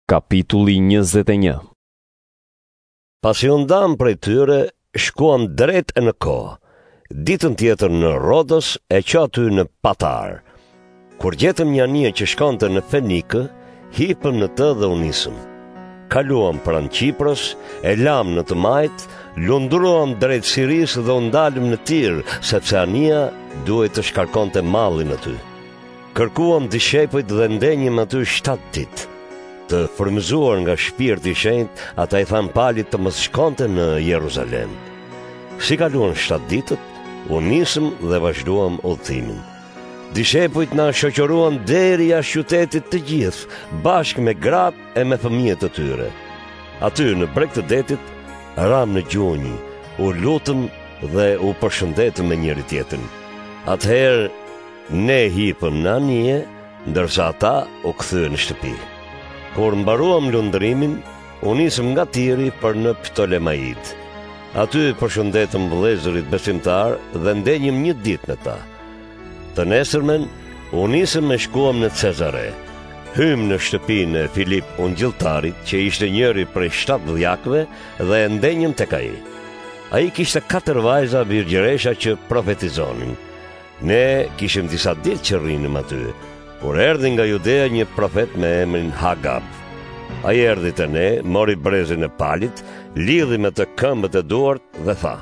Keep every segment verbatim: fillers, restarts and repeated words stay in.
Kapitulli njëzet e një. Pasi u ndam prej tyre, shkuam drejt e në Ko, ditën tjetër në Rodos e që aty në Patar. Kur gjetëm një anije që shkonte në Fenikë, hipëm në të dhe u nisëm. Kaluam pranë Qiprës, e lam në të majt, lundruam drejt Siris dhe u ndalëm në Tir, sepse anija duhet të shkarkonte mallin aty. Kërkuam dishepujt dhe ndenjëm aty shtatë ditë. Të frymëzuar nga shpirti i shenjtë, ata i than Palit të mos shkonte në Jeruzalem. Si kaluan shtatë ditët, u nisëm dhe vazhduam udhëtimin. Dishepujt na shoqëruan deri jashtë qytetit të gjithë, bashkë me gratë e me fëmijët e tyre. Aty në breg të detit, ram në gjunjë, u lutëm dhe u përshëndetëm me njëri tjetrin. Atëherë ne hipëm në anije, ndërsa ata u kthyen në shtëpi. Kur mbaruam lundrimin, u nisëm nga Tiri për në Ptolemaid. Aty përshëndetëm vëllezërit besimtar dhe ndenjëm një ditë me ta. Të nesërmen, u nisëm me shkuam në Cezare. Hym në shtëpinë e Filip Ungjilltarit, që ishte njëri prej shtatë dhjakëve, dhe ndenjëm tek ai. Ai kishte katër vajza virgjëresha që profetizonin. Ne kishim disa ditë që rrinim aty, kur erdhi nga Judea një profet me emrin Hagab. Ai erdhi te ne, mori brezin e Palit, lidhi me të këmbët e duart dhe tha: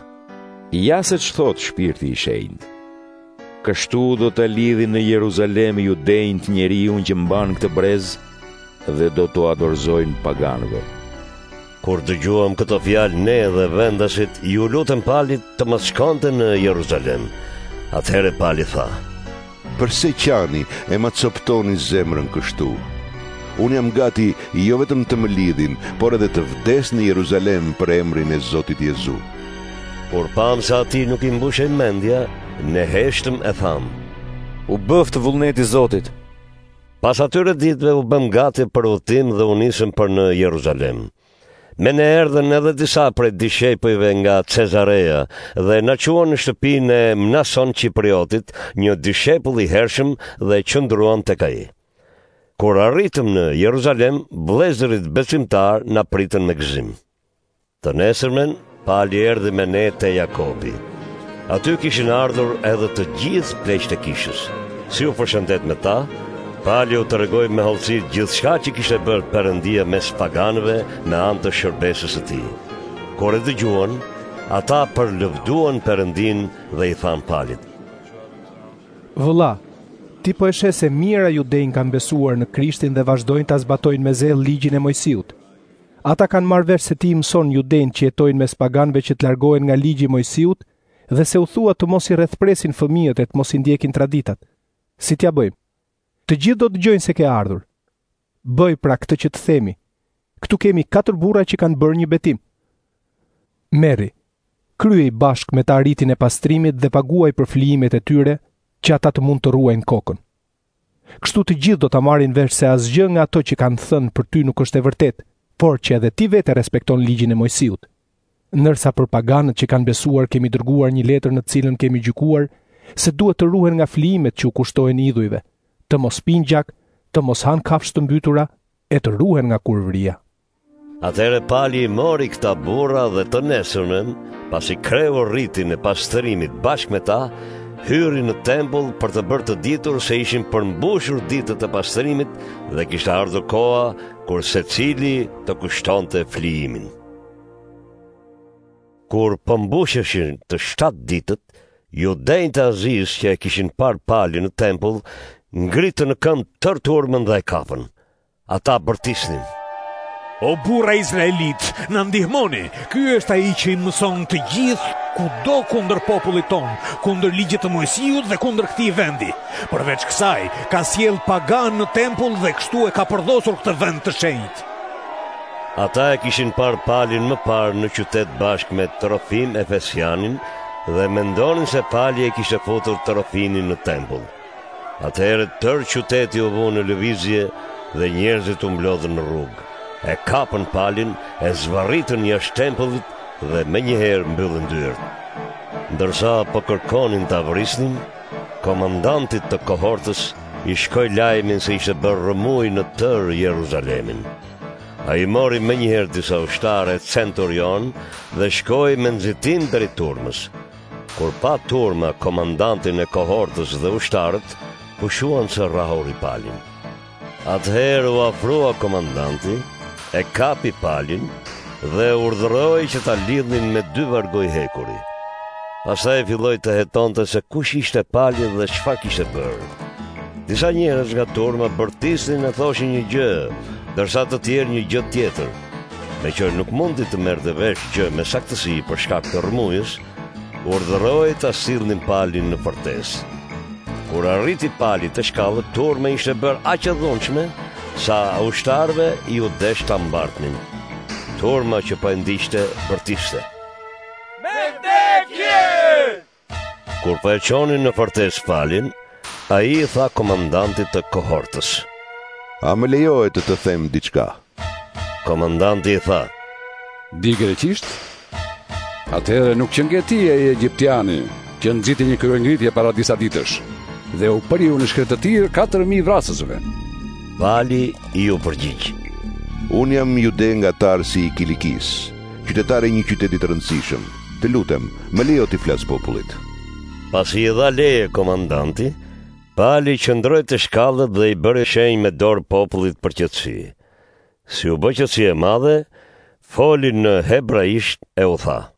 Ja se ç'thot shpirti i shenjtë. Kështu do të lidhin në Jeruzalem judejnë të njeriu që mban këtë brez dhe do t'u adorzojnë paganëve. Kur dëgjuam këto fjalë ne dhe vendasit, ju lutëm Palit të mos shkonte në Jeruzalem. Atëherë Pali tha: Përse qani e ma coptoni zemrën kështu? Unë jam gati jo vetëm të më lidhin, por edhe të vdes në Jeruzalem për emrin e Zotit Jezu. Kur pam se ati nuk i mbushej mendja, ne heshtëm e tham: U bëft vullneti Zotit. Pas atyre ditëve u bëm gati për udhëtim dhe u nisëm për në Jeruzalem. Me ne erdhen edhe disa prej dishepujve nga Cezarea dhe na quan në shtëpinë e Mnason Qipriotit, një dishepull i hershëm, dhe qëndruan tek ai. Kur arritëm në Jeruzalem, vëllezërit besimtar na pritën me gëzim. Të nesërmen, Pali erdhi me ne te Jakobi. Aty kishin ardhur edhe të gjithë pleqtë e kishës. Si u përshëndet me ta, Pali u tregoi me hollësi gjithçka që kishte bërë Perëndia mes paganëve me anë të shërbesës së tij. Kur e dëgjuan, ata përlëvduan Perëndin dhe i than Palit: Vëlla, ti po e sheh se mira judejnë kanë besuar në Krishtin dhe vazhdojnë ta zbatojnë me zell ligjin e Mojsiut. Ata kanë marrë vesh se ti mëson judejnë që jetojnë mes paganëve që të largohen nga ligji i Mojsiut dhe se u thua të mos i rrethpresin fëmijët e të mos i ndjekin traditat. Si t'ja bëjmë? Të gjithë do të dëgjojnë se ke ardhur. Bëj pra këtë që të themi. Këtu kemi katër burra që kanë bërë një betim. Merri, kryej bashkë me të arritin e pastrimit dhe paguaj për flijimet e tyre, që ata të mund të ruajnë kokën. Kështu të gjithë do ta marrin vesh se asgjë nga ato që kanë thënë për ty nuk është e vërtetë, por që edhe ti vetë respekton ligjin e Mojsiut. Ndërsa për paganët që kanë besuar kemi dërguar një letër në të cilën kemi gjykuar se duhet të ruhen nga flijimet që u kushtohen idhujve, të mos pinë gjak, të mos hanë kafshë të mbytura e të ruhen nga kurvëria. Atëherë Pali mori këta burra dhe të nesërmen, pasi kreu rritin e pastërimit bashkë me ta, hyri në tempull për të bërë të ditur se ishin përmbushur ditët e pastërimit dhe kishte ardhur koha kur secili të kushtonte flijimin. Kur përmbusheshin të shtatë ditët, judejnë të Aziz që e kishin parë Palin në tempull, ngritën në këmbë tërë turmën dhe e kapën. Ata bërtisnin: O burra izraelit, na ndihmoni, ky është ai që i mëson të gjithë kudo kundër popullit ton, kundër ligjit të Mojsiut dhe kundër këtij vendi. Përveç kësaj, ka sjell pagan në tempull dhe kështu e ka përdosur këtë vend të shenjtë. Ata e kishin parë Palin më parë në qytet bashkë me Trofim Efesianin dhe mendonin se Pali e kishte futur Trofinin në tempull. Atëherë tërë qyteti u vë në lëvizje dhe njerëzit u mblodhën në rrugë. E kapën Palin, e zvarritën jashtë tempullit dhe menjëherë mbyllën dyert. Ndërsa po kërkonin ta vrisnin, komandantit të kohortës i shkoi lajmin se ishte bërë rëmuj në tërë Jeruzalemin. A i mori me njëherë disa ushtare centurion dhe shkoj me nxitim deri turmës. Kur pa turma komandantin e kohortës dhe ushtarët, pushuan se rrahori palin. Atëherë u afrua komandanti, e kapi palin dhe urdhëroi që ta lidhnin me dy vargoj hekuri. Pastaj filloi të hetonte se kush ishte pali dhe çfarë kishte bërë. Disa njerëz nga turma bërtisnin e thoshin një gjë, ndërsa të tjerë një gjë tjetër. Me që nuk mundi të merrte vesh gjë me saktësi për shkak të rrëmujës, urdhëroi ta sillnin palin në fortesë. Kur arriti pali të shkallët, turma ishte bërë aq e dhunshme sa ushtarëve i u desh ta mbartnin. Turma që po e ndiqte bërtiste. Me vdekje! Kur po e çonin në fortesë palin, ai i tha komandantit të kohortës. A më lejohet të të them diçka? Komandanti i tha: Di greqisht? Atëherë nuk që nge ti e egjiptiani, që nxiti një kryengritje para disa ditësh, dhe u përiu në shkretëtir katër mijë vrasësve. Pali i u përgjigj: Unë jam jude nga Tarsi i Kilikis, qytetari i një qyteti të rëndësishëm. Të lutem, më lejo t'i flas popullit. Pasi i dha leje komandanti, Pali qëndroi te shkallët dhe i bëri shenjë me dorë popullit për qetësi. Si u bë qetësi e madhe, foli në hebraisht e u tha: